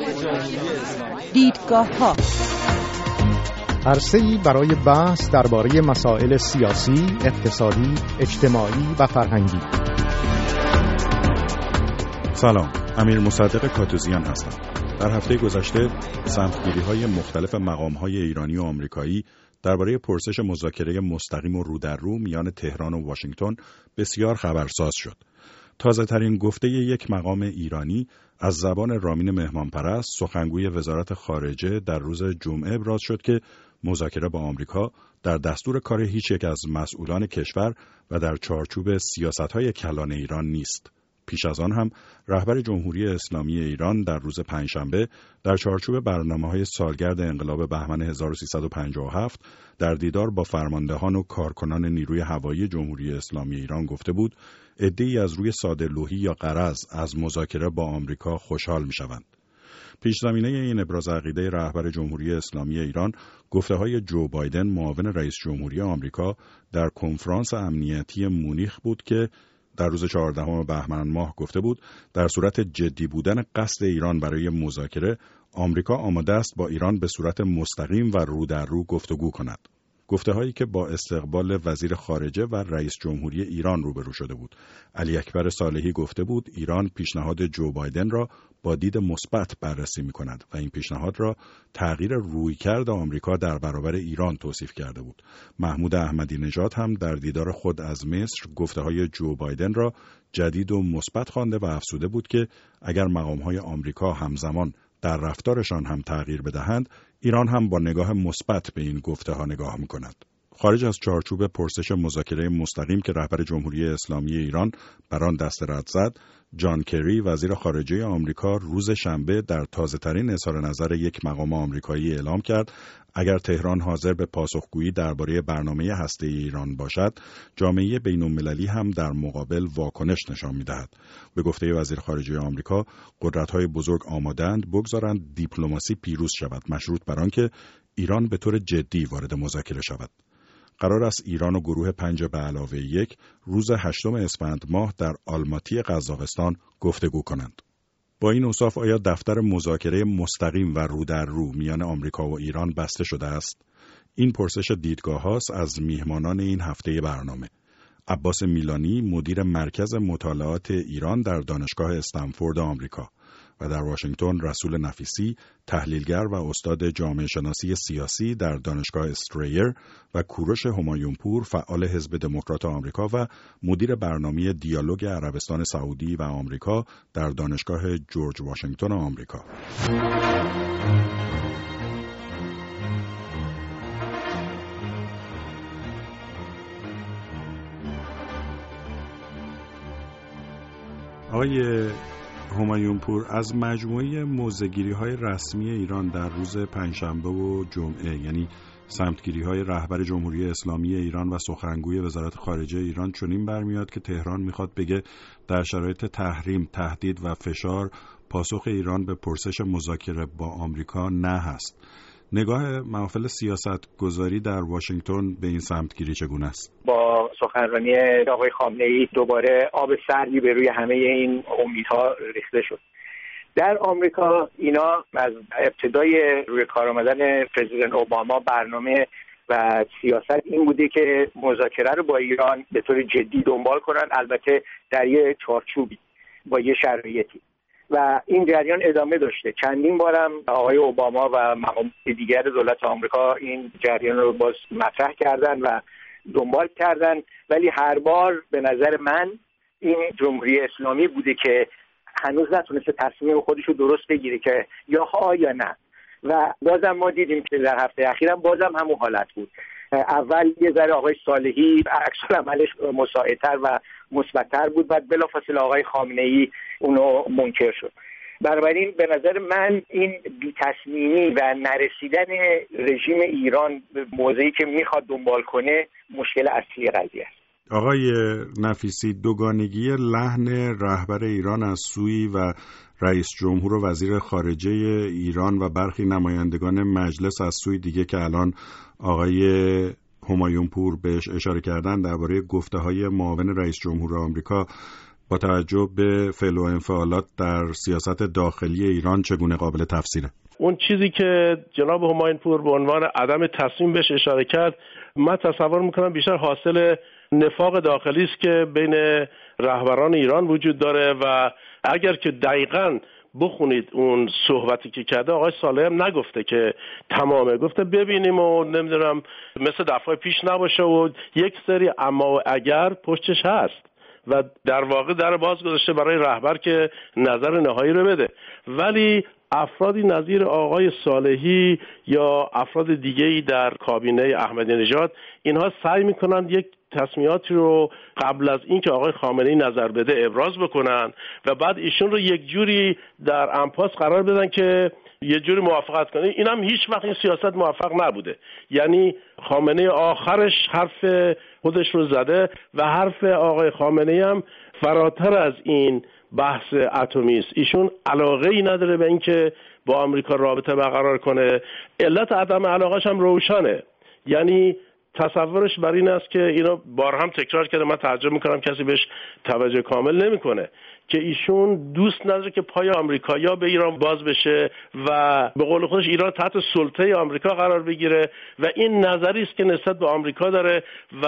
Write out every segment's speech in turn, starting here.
دیدگاه‌ها عرصه‌ای برای بحث درباره مسائل سیاسی، اقتصادی، اجتماعی و فرهنگی. سلام، امیر مصدق کاتوزیان هستم. در هفته گذشته سمتگیری‌های مختلف مقام‌های ایرانی و آمریکایی درباره پرسش مذاکره مستقیم و رو در رو میان تهران و واشنگتن بسیار خبرساز شد. تازه‌ترین گفته یک مقام ایرانی از زبان رامین مهمانپرست، سخنگوی وزارت خارجه، در روز جمعه ابراز شد که مذاکره با آمریکا در دستور کار هیچ یک از مسئولان کشور و در چارچوب سیاست‌های کلان ایران نیست. پیش از آن هم رهبر جمهوری اسلامی ایران در روز پنجشنبه در چارچوب برنامه‌های سالگرد انقلاب بهمن 1357 در دیدار با فرماندهان و کارکنان نیروی هوایی جمهوری اسلامی ایران گفته بود عده‌ای از روی ساده‌لوحی یا غرض از مذاکره با آمریکا خوشحال می‌شوند. پیش زمینه این ابراز عقیده رهبر جمهوری اسلامی ایران گفته‌های جو بایدن معاون رئیس جمهوری آمریکا در کنفرانس امنیتی مونیخ بود که در روز 14 بهمن ماه گفته بود در صورت جدی بودن قصد ایران برای مذاکره، آمریکا آماده است با ایران به صورت مستقیم و رو در رو گفتگو کند. گفته‌هایی که با استقبال وزیر خارجه و رئیس جمهوری ایران روبرو شده بود. علی اکبر صالحی گفته بود ایران پیشنهاد جو بایدن را با دید مثبت بررسی می‌کند و این پیشنهاد را تغییر رویکرد آمریکا در برابر ایران توصیف کرده بود. محمود احمدی نژاد هم در دیدار خود از مصر گفته‌های جو بایدن را جدید و مثبت خوانده و افزوده بود که اگر مقام‌های آمریکا همزمان در رفتارشان هم تغییر بدهند، ایران هم با نگاه مثبت به این گفته‌ها نگاه می‌کند. خارج از چارچوب پرسش مذاکره مستقیم که رهبر جمهوری اسلامی ایران بر آن دست رد زد، جان کری وزیر خارجه آمریکا روز شنبه در تازه‌ترین اظهار نظر یک مقام آمریکایی اعلام کرد اگر تهران حاضر به پاسخگویی درباره برنامه هسته‌ای ایران باشد، جامعه بین‌المللی هم در مقابل واکنش نشان می‌دهد. به گفته وزیر خارجه آمریکا، قدرت‌های بزرگ آماده‌اند بگذارند دیپلماسی پیروز شود، مشروط بر آنکه ایران به طور جدی وارد مذاکره شود. قرار است ایران و گروه 5+1 روز 8 اسفند ماه در آلماتی قزاقستان گفتگو کنند. با این اوصاف آیا دفتر مذاکره مستقیم و رو در رو میان آمریکا و ایران بسته شده است؟ این پرسش دیدگاه هاست از میهمانان این هفته برنامه. عباس میلانی مدیر مرکز مطالعات ایران در دانشگاه استنفورد آمریکا و در واشنگتن رسول نفیسی تحلیلگر و استاد جامعه شناسی سیاسی در دانشگاه استریر و کوروش همایونپور فعال حزب دموکرات آمریکا و مدیر برنامه دیالوگ عربستان سعودی و آمریکا در دانشگاه جورج واشنگتن آمریکا. آقای همایونپور، از مجموعه موضع‌گیری‌های رسمی ایران در روز پنجشنبه و جمعه، یعنی سمتگیری‌های رهبر جمهوری اسلامی ایران و سخنگوی وزارت خارجه ایران، چنین برمیاد که تهران میخواد بگه در شرایط تحریم، تهدید و فشار پاسخ ایران به پرسش مذاکره با آمریکا نه هست. نگاه محافل سیاست گذاری در واشنگتن به این سمتگیری چگونه است؟ با سخنرانی آقای خامنه‌ای دوباره آب سردی به روی همه این امیدها ریخته شد. در آمریکا اینا از ابتدای روی کار آمدن پرزیدنت اوباما برنامه و سیاست این بوده که مذاکره رو با ایران به طور جدی دنبال کنن، البته در یه چارچوبی با یه شرایطی، و این جریان ادامه داشته. چندین بارم آقای اوباما و مقامات دیگر دولت آمریکا این جریان رو باز مطرح کردن و دنبال کردن، ولی هر بار به نظر من این جمهوری اسلامی بوده که هنوز نتونسته تصمیم خودش رو درست بگیره که یا ها یا نه، و بازم ما دیدیم که در هفته اخیرم بازم همون حالت بود. اول یه ذره آقای صالحی عکس العملش مساعدتر و مثبت‌تر بود، بعد بلافاصله آقای خامنه‌ای اونو منکر شد. بنابراین به نظر من این بی‌تصمیمی و نرسیدن رژیم ایران به موضعی که میخواد دنبال کنه مشکل اصلی قضیه است. آقای نفیسی، دوگانگی لحن رهبر ایران از سوی و رئیس جمهور و وزیر خارجه ایران و برخی نمایندگان مجلس از سوی دیگه که الان آقای همایونپور بهش اشاره کردن درباره گفته‌های معاون رئیس جمهور آمریکا با توجه به فعل و انفعالات در سیاست داخلی ایران چگونه قابل تفسیره؟ اون چیزی که جناب همایونپور به عنوان عدم تصمیم بهش اشاره کرد، من تصور میکنم بیشتر حاصل نفاق داخلی است که بین رهبران ایران وجود داره و اگر که دقیقاً بخونید اون صحبتی که کرده، آقای صالح هم نگفته که تمامه، گفته ببینیم و نمیدونم مثل دفعه پیش نباشه و یک سری اما و اگر پشتش هست و در واقع در باز گذاشته برای رهبر که نظر نهایی رو بده. ولی افرادی نظیر آقای صالحی یا افراد دیگه‌ای در کابینه احمدی نژاد، اینها سعی میکنن یک تصمیماتی رو قبل از اینکه آقای خامنه‌ای نظر بده ابراز بکنن و بعد ایشون رو یک جوری در انپاس قرار بدن که یه جوری موافقت کنه. این هم هیچ وقت این سیاست موفق نبوده. یعنی خامنه‌ای آخرش حرف خودش رو زده و حرف آقای خامنه‌ای هم فراتر از این بحث اتمی است. ایشون علاقه‌ای نداره به اینکه با آمریکا رابطه برقرار کنه. علت عدم علاقه‌اش هم روشنه. یعنی تصورش بر این است که اینا بار هم تکرار کرده، من تعجب میکنم کسی بهش توجه کامل نمیکنه، که ایشون دوست نداره که پای آمریکایی‌ها به ایران باز بشه و به قول خودش ایران تحت سلطه آمریکا قرار بگیره و این نظری است که نسبت به آمریکا داره و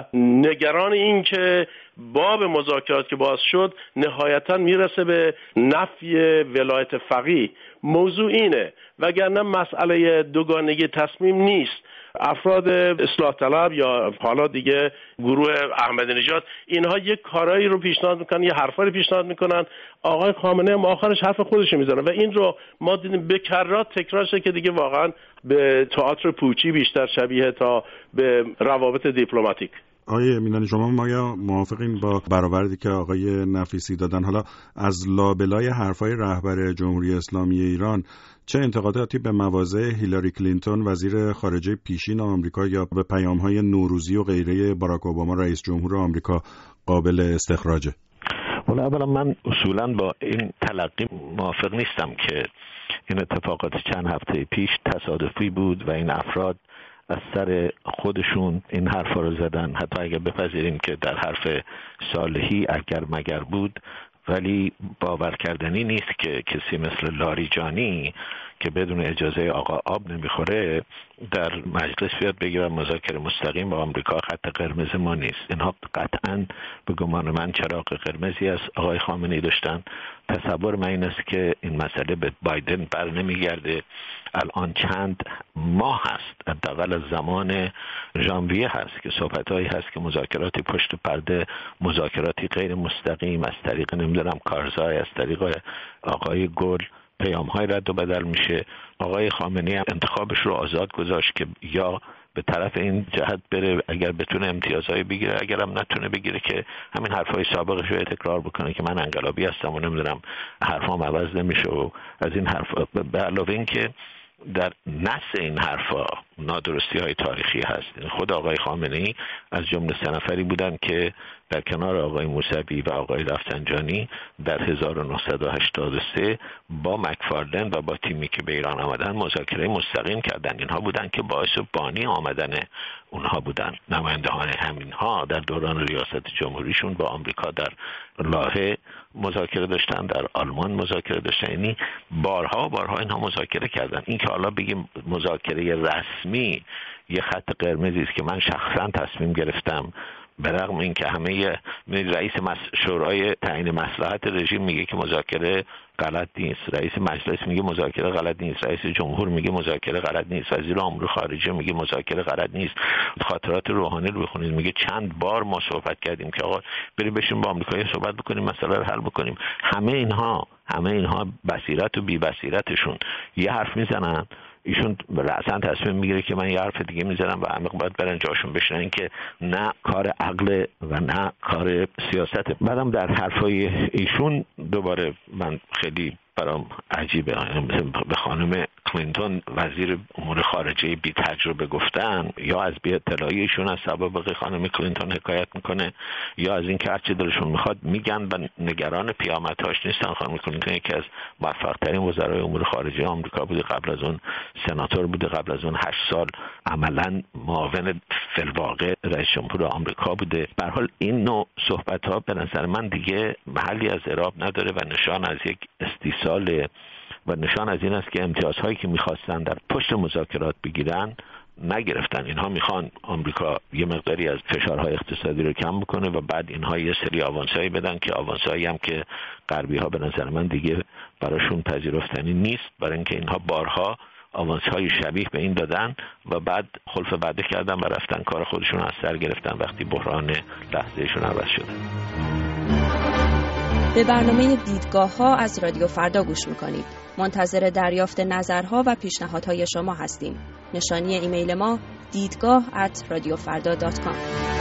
نگران این که باب مذاکرات که باز شد نهایتاً میرسه به نفی ولایت فقیه. موضوع اینه، وگرنه مسئله دوگانگی تصمیم نیست. افراد اصلاح طلب یا حالا دیگه گروه احمدی نژاد اینها یک کارایی رو پیشنهاد میکنن، یه حرفایی رو پیشنهاد میکنن، آقای خامنه‌ای هم آخرش حرف خودش میزنه و این رو ما دیدیم به کرات تکرار شده که دیگه واقعا به تئاتر پوچی بیشتر شبیه تا به روابط دیپلماتیک. آقای مینانی، شما یا موافقین با برآوردی که آقای نفیسی دادن؟ حالا از لابلای حرفای رهبر جمهوری اسلامی ایران چه انتقاداتی به مواضع هیلاری کلینتون وزیر خارجه پیشین آمریکا یا به پیام‌های نوروزی و غیره باراک اوباما رئیس جمهور آمریکا قابل استخراجه؟ والا اولا من اصولا با این تلقی موافق نیستم که این اتفاقات چند هفته پیش تصادفی بود و این افراد از سر خودشون این حرفا رو زدن. حتی اگر بپذیریم که در حرف صالحی اگر مگر بود، ولی باور کردنی نیست که کسی مثل لاریجانی که بدون اجازه آقا آب نمیخوره در مجلس بیاد بگه مذاکره مستقیم با آمریکا خط قرمز ما نیست. اینها قطعاً به گمان من چراغ قرمزی از آقای خامنه‌ای داشتن. تصور من این است که این مسئله به بایدن بر نمیگرده. الان چند ماه هست، حداقل از زمان ژانویه هست که صحبتایی هست که مذاکراتی پشت پرده، مذاکراتی غیر مستقیم از طریق نمیدونم کارزای، از طریق آقای گل پیام‌های رد و بدل میشه. آقای خامنه‌ای انتخابش رو آزاد گذاشت که یا به طرف این جهت بره اگر بتونه امتیازهای بگیره، اگر هم نتونه بگیره که همین حرفای سابقش رو تکرار بکنه که من انقلابی هستم و نمیدونم حرفام عوض نمیشه و از این حرفا. به علاوه این که در نص این حرفا نادرستی‌های تاریخی هست. خود آقای خامنه‌ای از جمله 3 نفری بودند که در کنار آقای موسوی و آقای رفسنجانی در 1983 با مکفارلن و با تیمی که به ایران آمدن مذاکره مستقیم کردند. اینها بودند که باعث بانی آمدن اونها بودند. نمایندگان همینها در دوران ریاست جمهوریشون با آمریکا در لاهه مذاکره داشتن، در آلمان مذاکره داشتن. یعنی بارها اینها مذاکره کردن. این که حالا بگیم مذاکره رسمی یه خط قرمزی است که من شخصا تصمیم گرفتم، برغم این که همه رئیس شورای تعیین مصلحت رژیم میگه که مذاکره غلط نیست، رئیس مجلس میگه مذاکره غلط نیست، رئیس جمهور میگه مذاکره غلط نیست، وزیر امور خارجه میگه مذاکره غلط نیست. خاطرات روحانی رو بخونید، میگه چند بار ما صحبت کردیم که آقا بریم بشین با آمریکایی صحبت بکنیم، مسئله رو حل بکنیم. همه اینها بصیرت و بی بصیرتشون یه حرف میزنن، ایشون رأساً تصمیم میگیره که من یه حرف دیگه میزنم و همه باید برن جاشون بشنن. این که نه کار عقل و نه کار سیاست. بعدم در حرفای ایشون دوباره من خیلی برام عجیبه. به خانم کلینتون وزیر امور خارجه بی تجربه گفتن، یا از بی اطلاعیشون از سوابق خانم کلینتون حکایت میکنه، یا از اینکه هرچی دلشون میخواد میگن و نگران پیامدهاش نیستن. خانم کلینتون یکی از موفق ترین وزرای امور خارجه آمریکا بوده، قبل از اون سناتور بوده، قبل از اون 8 سال عملاً معاون فی‌الواقع رئیس جمهور آمریکا بوده. به هر حال این نوع صحبت‌ها به نظر من دیگه محلی از اعراب نداره و نشان از یک استیصال و نشان از این است که امتیازهایی که می‌خواستن در پشت مذاکرات بگیرن نگرفتن. اینها میخوان آمریکا یه مقداری از فشارهای اقتصادی رو کم بکنه و بعد اینها یه سری آوانسایی بدن که آوانسایی هم که غربی‌ها به نظر من دیگه براشون پذیرفتنی نیست، برای اینکه اینها بارها آوانس‌های شبیه به این دادن و بعد خلف وعده کردن و رفتن کار خودشون از سر گرفتن وقتی بحران لحظه‌شون عوض شده. به برنامه دیدگاه‌ها از رادیو فردا گوش می‌کنید. منتظر دریافت نظرها و پیشنهادهای شما هستیم. نشانی ایمیل ما دیدگاه@radiofarda.com.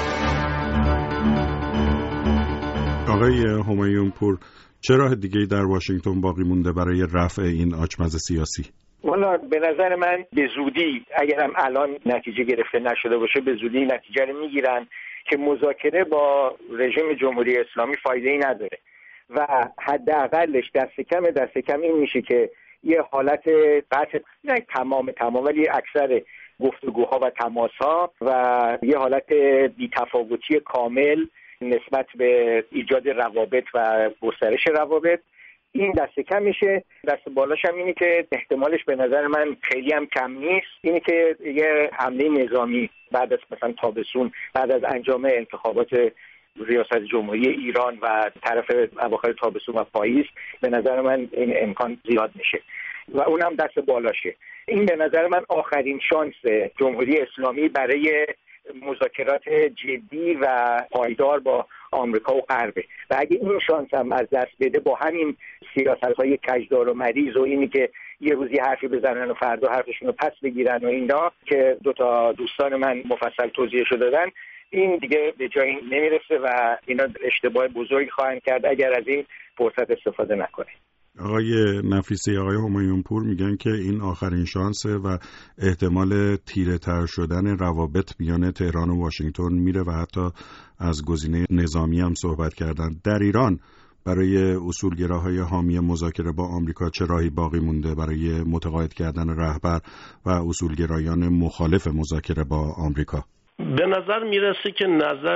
آقای همایون پور، چه راه دیگه‌ای در واشنگتن باقی مونده برای رفع این آچمز سیاسی؟ والا به نظر من به زودی، اگرم الان نتیجه گرفته نشده باشه، به زودی نتیجه رو میگیرن که مذاکره با رژیم جمهوری اسلامی فایده‌ای نداره و حداقلش دست کم این میشه که یه حالت قطع، نه تمام ولی اکثر گفتگوها و تماسها و یه حالت بی‌تفاوتی کامل نسبت به ایجاد روابط و گسترش روابط، این دست کم میشه. دست بالاش هم اینه که احتمالش به نظر من خیلی هم کم نیست، اینه که یه حمله نظامی بعد از مثلا تابستون، بعد از انجام انتخابات ریاست جمهوری ایران و طرف اواخر تابستون و پاییز، به نظر من این امکان زیاد میشه و اونم دست بالاشه. این به نظر من آخرین شانس جمهوری اسلامی برای مذاکرات جدی و پایدار با آمریکا و غربه و اگه این شانس هم از دست بده، با همین سیاست‌های کجدار و مریض و اینی که یه روزی حرفی بزنن و فردا حرفشون رو پس بگیرن و اینا که دو تا دوستان من مفصل توضیحشو دادن، این دیگه به جایی نمیرسه و اینا اشتباه بزرگی خواهند کرد اگر از این فرصت استفاده نکنه. آقای نفیسی، آقای همایون پور میگن که این آخرین شانسه و احتمال تیره تر شدن روابط میان تهران و واشنگتن میره و حتی از گزینه نظامی هم صحبت کردن. در ایران برای اصولگراهای حامی مذاکره با آمریکا چه راهی باقی مونده برای متقاعد کردن رهبر و اصولگرایان مخالف مذاکره با آمریکا؟ به نظر میرسه که نظر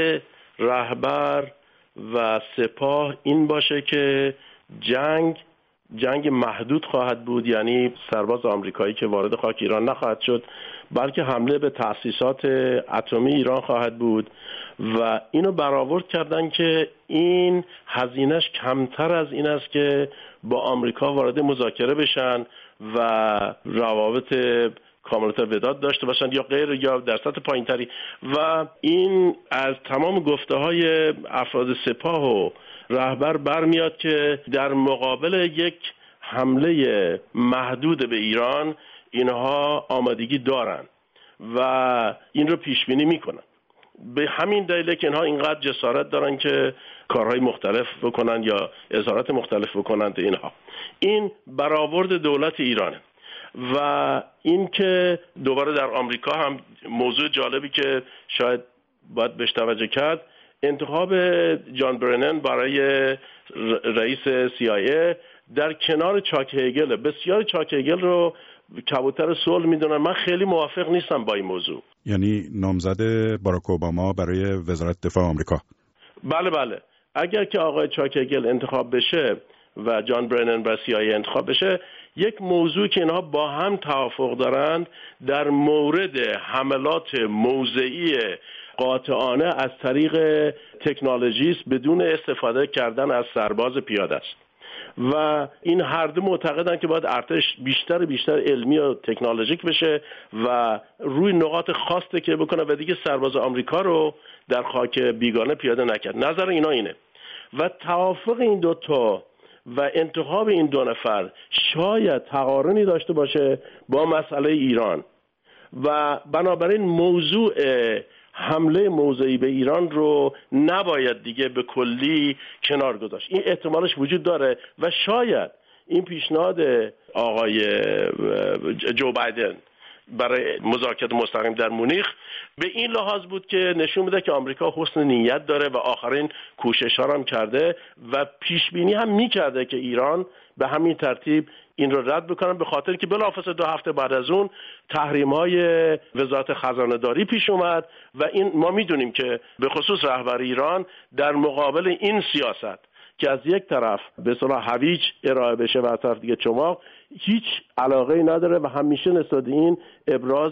رهبر و سپاه این باشه که جنگ محدود خواهد بود، یعنی سرباز آمریکایی که وارد خاک ایران نخواهد شد، بلکه حمله به تأسیسات اتمی ایران خواهد بود و اینو برآورد کردن که این هزینه‌اش کمتر از این است که با آمریکا وارد مذاکره بشن و روابط کاملتر وداد داشته باشند یا غیر یا در سطح پایینتری و این از تمام گفته‌های افراد سپاه و رهبر برمیاد که در مقابل یک حمله محدود به ایران اینها آمادگی دارن و این رو پیش بینی میکنن. به همین دلیله که اینها اینقدر جسارت دارن که کارهای مختلف بکنن یا اظهارات مختلف بکنن. اینها این برآورد دولت ایرانه و این که دوباره در آمریکا هم موضوع جالبی که شاید باید بهش توجه کرد، انتخاب جان برنن برای رئیس CIA در کنار چاک هگل. بسیار چاک هگل رو کبوتر صلح میدونن. من خیلی موافق نیستم با این موضوع. یعنی نامزد باراک اوباما برای وزارت دفاع آمریکا؟ بله. اگر که آقای چاک هگل انتخاب بشه و جان برنن برای CIA انتخاب بشه، یک موضوع که اینها با هم توافق دارند در مورد حملات موضعی قاطعانه از طریق تکنولوژی است بدون استفاده کردن از سرباز پیاده است و این هر دو معتقدند که باید ارتش بیشتر علمی و تکنولوژیک بشه و روی نقاط خاص تکیه بکنه و دیگه سرباز آمریکا رو در خاک بیگانه پیاده نکرد. نظر اینا اینه و توافق این دوتا و انتخاب این دو نفر شاید تقارنی داشته باشه با مسئله ایران و بنابراین موضوع حمله موضعی به ایران رو نباید دیگه به کلی کنار گذاشت. این احتمالش وجود داره و شاید این پیشنهاد آقای جو بایدن برای مذاکرات مستقیم در مونیخ به این لحاظ بود که نشون میده که آمریکا حسن نیت داره و آخرین کوشش‌ها هم کرده و پیش بینی هم می‌کرده که ایران به همین ترتیب این رو رد بکنه، به خاطر که بلافاصله 2 هفته بعد از اون تحریم‌های وزارت خزانه‌داری پیش اومد و این ما میدونیم که به خصوص رهبر ایران در مقابل این سیاست که از یک طرف به اصطلاح هویج ارائه بشه و از طرف دیگه چماق، هیچ علاقه‌ای نداره و همیشه نسبت این ابراز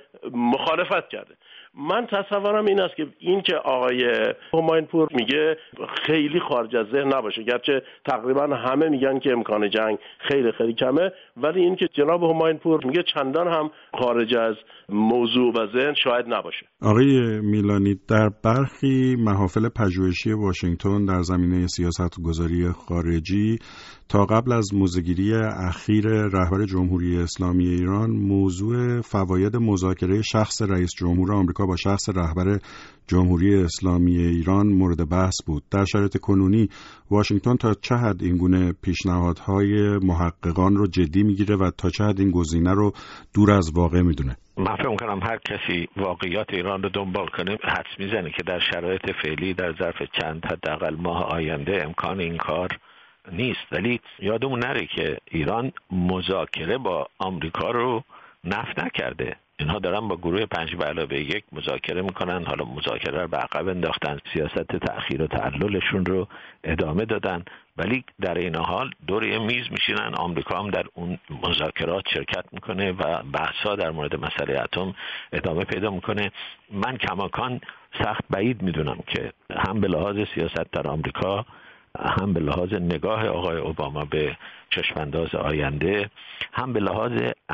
مخالفت کرده. من تصورم این است که این که آقای هماینپور میگه خیلی خارج از ذهن نباشه، گرچه تقریبا همه میگن که امکان جنگ خیلی خیلی کمه، ولی این که جناب هماینپور میگه چندان هم خارج از موضوع و ذهن شاید نباشه. آقای میلانی، در برخی محافل پژوهشی واشنگتن در زمینه سیاست‌گذاری خارجی تا قبل از موضع‌گیری اخیر رهبر جمهوری اسلامی ایران موضوع فواید مذاکره شخص رئیس جمهور آمریکا با شخص رهبر جمهوری اسلامی ایران مورد بحث بود. در شرایط کنونی واشنگتن تا چه حد این گونه پیشنهادهای محققان رو جدی میگیره و تا چه حد این گزینه رو دور از واقع میدونه؟ من فکر می‌کنم هر کسی واقعیات ایران رو دنبال کنه حدس میزنه که در شرایط فعلی در ظرف چند حداقل ماه آینده امکان این کار نیست. ولی یادمون نره که ایران مذاکره با آمریکا رو نفی نکرده. اینها دارن با گروه 5+1 مذاکره میکنن. حالا مذاکره رو به عقب انداختن، سیاست تأخیر و تعللشون رو ادامه دادن، ولی در این حال دور یه میز میشینن. آمریکا هم در اون مذاکرات شرکت میکنه و بحث‌ها در مورد مسئله اتم ادامه پیدا میکنه. من کماکان سخت بعید میدونم که هم به لحاظ سیاست در آمریکا، هم به لحاظ نگاه آقای اوباما به چشمانداز آینده، هم به لحاظ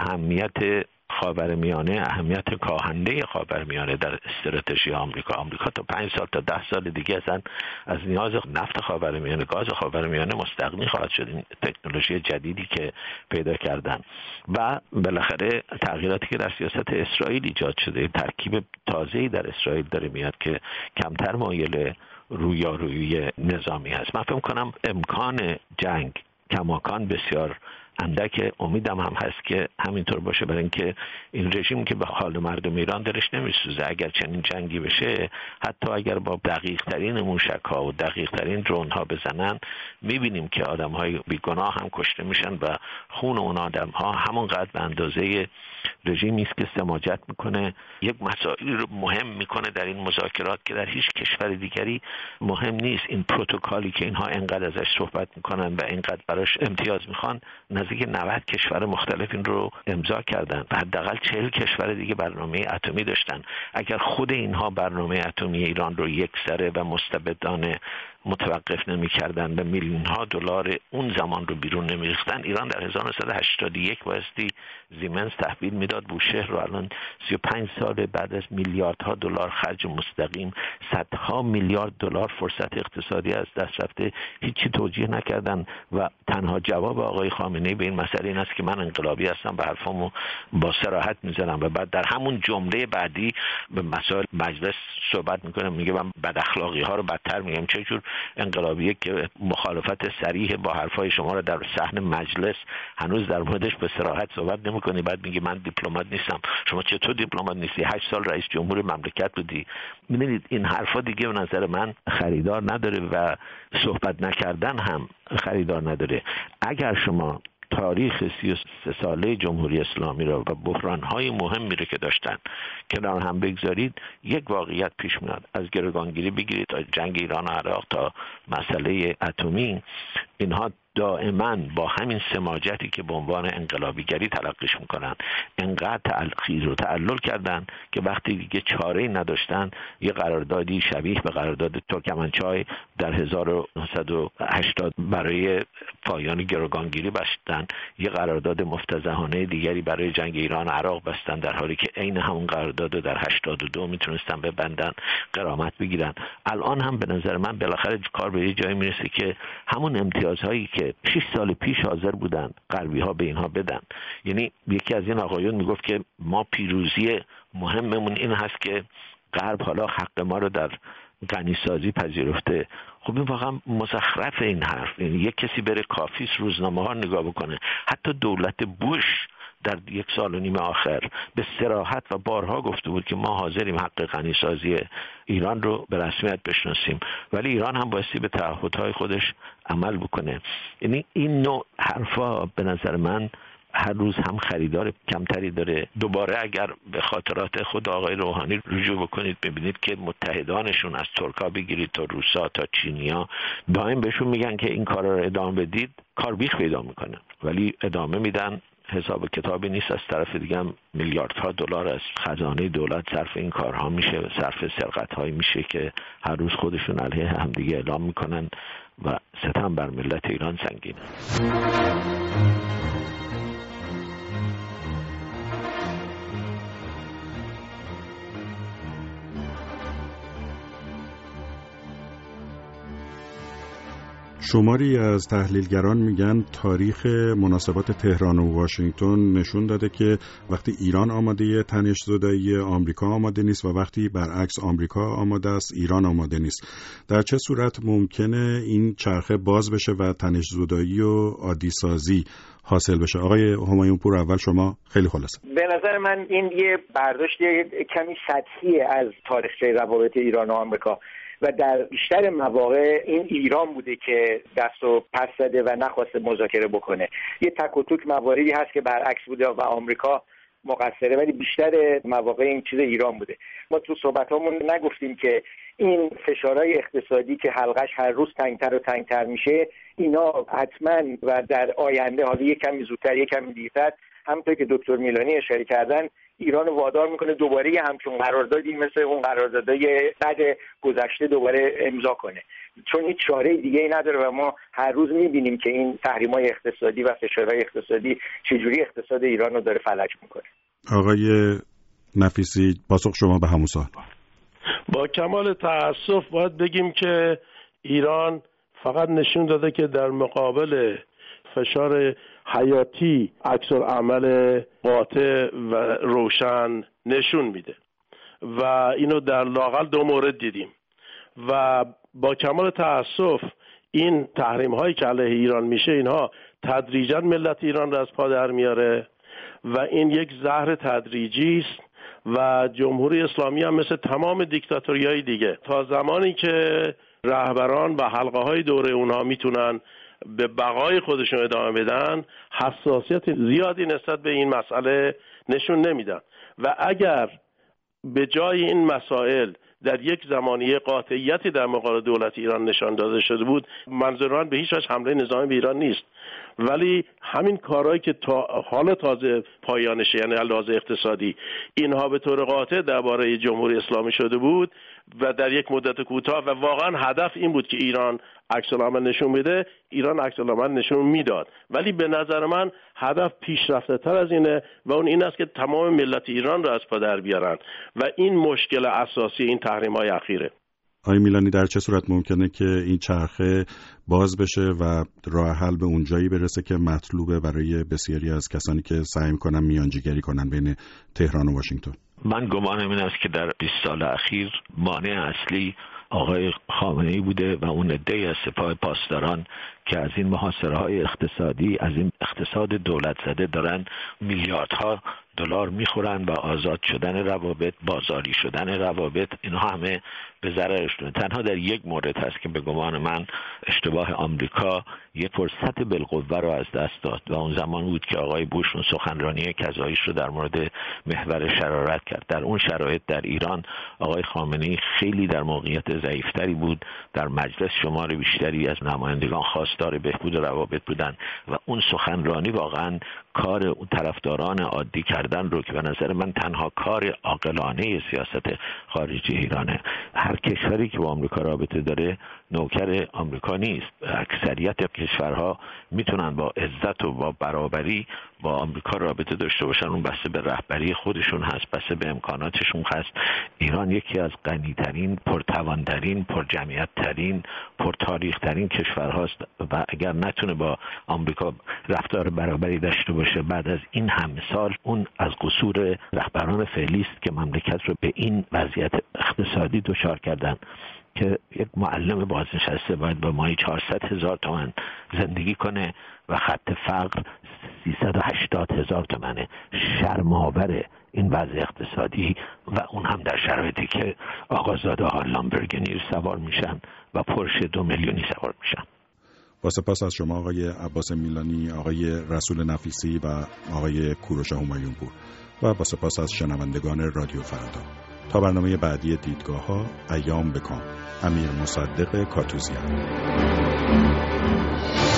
اهمیت خاورمیانه، اهمیت کاهنده خاورمیانه در استراتژی آمریکا تا 5 سال تا 10 سال دیگه اصلا از نیاز نفت خاورمیانه، گاز خاورمیانه مستغنی خواهد شد. این تکنولوژی جدیدی که پیدا کردن و بالاخره تغییراتی که در سیاست اسرائیل ایجاد شده، ترکیب تازه‌ای در اسرائیل داره میاد که کمتر مایل رویارویی نظامی هست. من فکر کنم امکان جنگ کماکان بسیار اندک. امیدم هم هست که همینطور باشه، برای اینکه این رژیم که به حال مردم ایران دلش نمیسوزه. اگر چنین جنگی بشه، حتی اگر با دقیق ترین موشک‌ها و دقیق ترین درون‌ها بزنن، میبینیم که آدم‌های بیگناه هم کشته میشن و خون اون آدم‌ها همونقدر به اندازه رژیمی است که سماجت میکنه، یک مسائلی رو مهم میکنه در این مذاکرات که در هیچ کشور دیگری مهم نیست. این پروتکلی که اینها اینقدر ازش صحبت میکنن و اینقدر براش امتیاز میخوان، نزدیک 90 کشور مختلف این رو امضا کردن و حداقل 40 کشور دیگه برنامه اتمی داشتن. اگر خود اینها برنامه اتمی ایران رو یکسره و مستبدانه متوقف نمی‌کردن و میلیون‌ها دلار اون زمان رو بیرون نمی‌ریختن، ایران در 1981 بایستی زیمنس تحویل میداد بوشهر رو. الان 35 سال بعد از میلیاردها دلار خرج مستقیم، صدها میلیارد دلار فرصت اقتصادی از دست رفته، هیچی توجیه نکردن و تنها جواب آقای خامنه‌ای به این مسئله این است که من انقلابی هستم، به حرفامو با صراحت میزنم و بعد در همون جمله بعدی به مسائل مجلس صحبت میکنه، میگه من بد اخلاقی ها رو بدتر میگم. چه جور انقلابیه که مخالفت صریح با حرفای شما رو در صحن مجلس هنوز در موردش به صراحت صحبت نمی‌کنی، بعد میگی من دیپلمات نیستم. شما چطور دیپلمات نیستی؟ 8 سال رئیس جمهور مملکت بودی. می‌بینید این حرفا دیگه به نظر من خریدار نداره و صحبت نکردن هم خریدار نداره. اگر شما تاریخ 33 ساله جمهوری اسلامی را و بحران‌های مهمی را که داشتن کنار هم بگذارید، یک واقعیت پیش میاد. از گروگانگیری بگیرید تا جنگ ایران و عراق تا مسئله اتمی، اینها دائما با همین سماجتی که به عنوان انقلابیگری تلقیش میکنن انقدر تلقیز و تعلل کردن که وقتی دیگه چاره‌ای نداشتن، یه قراردادی شبیه به قرارداد ترکمنچای در 1980 برای پایان گروگانگیری بستن، یه قرارداد مفتضحانه دیگری برای جنگ ایران و عراق بستن، در حالی که عین همون قرارداد رو در 82 میتونستن ببندن، غرامت بگیرن. الان هم به نظر من بالاخره کار به یه جایی میرسه که همون امتیازهایی که 6 سال پیش حاضر بودن غربی ها به اینها بدن. یعنی یکی از این آقایون میگفت که ما پیروزی مهممون این هست که غرب حالا حق ما رو در غنیسازی پذیرفته، خب این واقعا مزخرف این حرف. یک کسی بره کافیس روزنامه ها نگاه بکنه. حتی دولت بوش در 1.5 سال آخر به صراحت و بارها گفته بود که ما حاضریم حق غنیسازی ایران رو به رسمیت بشناسیم، ولی ایران هم بایستی به تعهدهای خودش عمل بکنه. یعنی این نوع حرفا به نظر من هر روز هم خریدار کمتری داره. دوباره اگر به خاطرات خود آقای روحانی رجوع بکنید ببینید که متحدانشون از ترکا بگیرید تا روسا تا چینیا دائم بهشون میگن که این کارا رو ادامه بدید، کار بیخ پیدا میکنه، ولی ادامه میدن. حساب کتابی نیست. از طرف دیگه هم میلیاردها دلار از خزانه دولت صرف این کارها میشه، صرف سرقت‌هایی میشه که هر روز خودشون علیه همدیگه اعلام میکنن و ستم بر ملت ایران سنگینه. شماری از تحلیلگران میگن تاریخ مناسبات تهران و واشنگتن نشون داده که وقتی ایران آماده تنش‌زدایی آمریکا آماده نیست و وقتی برعکس آمریکا آماده است ایران آماده نیست. در چه صورت ممکنه این چرخه باز بشه و تنش‌زدایی و عادی سازی حاصل بشه؟ آقای همایون پور، اول شما خیلی خلاصه. به نظر من این یه برداشت کمی سطحی از تاریخچه روابط ایران و آمریکا و در بیشتر مواقع این ایران بوده که دستو پس زده و نخواسته مذاکره بکنه. یه تک و توک مواردی هست که برعکس بوده و آمریکا مقصره، ولی بیشتر مواقع این چیز ایران بوده. ما تو صحبتامون نگفتیم که این فشارهای اقتصادی که حلقش هر روز تنگتر و تنگتر میشه، اینا حتما و در آینده، حالا یک کمی زودتر یک کمی دیرتر، همونطور که دکتر میلانی اشاره کردن، ایران رو وادار میکنه دوباره همچون قراردادی مثل اون قراردادهای بعد گذشته دوباره امضا کنه، چون هیچ چاره دیگه ای نداره و ما هر روز میبینیم که این تحریم‌های اقتصادی و فشارهای اقتصادی چجوری اقتصاد ایران رو داره فلج میکنه. آقای نفیسی، پاسخ شما به همون سوال. با کمال تأسف باید بگیم که ایران فقط نشون داده که در مقابل فشار حیاتی عکس‌العمل قاطع و روشن نشون میده و اینو در لااقل 2 مورد دیدیم و با کمال تأسف این تحریم هایی که علیه ایران میشه، اینها تدریجا ملت ایران را از پا در میاره و این یک زهر تدریجی است و جمهوری اسلامی هم مثل تمام دیکتاتوری‌های دیگه تا زمانی که رهبران و حلقه های دوره اونها میتونن به بقای خودشون ادامه بدن، حساسیت زیادی نسبت به این مسئله نشون نمیدن و اگر به جای این مسائل در یک زمانیه قاطعیتی در مقابل دولت ایران نشان داده شده بود، منظورم به هیچ وجه حمله نظامی به ایران نیست، ولی همین کارهایی که حال تازه پایانشه، یعنی لحاظ اقتصادی، اینها به طور قاطع درباره جمهوری اسلامی شده بود و در یک مدت کوتاه و واقعا هدف این بود که ایران عکس‌العمل نشون میده، ایران عکس‌العمل نشون میداد، ولی به نظر من هدف پیشرفته تر از اینه و اون این است که تمام ملت ایران را از پا در بیارن و این مشکل اساسی این تحریم‌های اخیره. آقای میلانی، در چه صورت ممکنه که این چرخه باز بشه و راه حل به اونجایی برسه که مطلوبه برای بسیاری از کسانی که سعی می‌کنن میانجیگری کنن بین تهران و واشنگتن؟ من گمانم این است که در 20 سال اخیر مانع اصلی آقای خامنه‌ای بوده و اون عده‌ای از سپاه پاسداران که از این محاصره‌های اقتصادی، از این اقتصاد دولت زده دارن میلیاردها دلار میخورن و آزاد شدن روابط، بازاری شدن روابط، اینها همه به ضررشونه. تنها در یک مورد هست که به گمان من اشتباه آمریکا یک فرصت بالقوه رو از دست داد و اون زمان بود که آقای بوش اون سخنرانی کذاییش رو در مورد محور شرارت کرد. در اون شرایط در ایران آقای خامنه‌ای خیلی در موقعیت ضعیفتری بود، در مجلس شمار بیشتری از نمایندگان خواستار بهبود روابط بودن و اون سخنرانی واقعا کار اون طرفداران عادی کردن رو که به نظر من تنها کار عاقلانه سیاست خارجی ایرانه. هر کشوری که با آمریکا رابطه داره نوکر آمریکا نیست. اکثریت کشورها میتونن با عزت و با برابری با آمریکا رابطه داشته باشن. اون بسته به رهبری خودشون هست، بسته به امکاناتشون هست. ایران یکی از غنی‌ترین، پرتوان‌ترین، پرجمعیت‌ترین، پرتاریخ‌ترین کشورهاست و اگر نتونه با آمریکا رفتار برابری داشته باشه بعد از این همه سال، اون از قصور رهبران فعلی است که مملکت رو به این وضعیت اقتصادی دچار کردن. که یک معلم بازنشسته باید با ماهی 400,000 تومان زندگی کنه و خط فقر 380,000 تومانه. شرم‌آور این وضع اقتصادی و اون هم در شرایطی که آقازاده ها لامبورگینی سوار میشن و پورش 2 میلیونی سوار میشن. با سپاس از شما آقای عباس میلانی، آقای رسول نفیسی و آقای کوروش همایونپور و با سپاس از شنوندگان رادیو فردا. تا برنامه بعدی دیدگاه ها، ایام بکام. امیر مصدق کاتوزیان.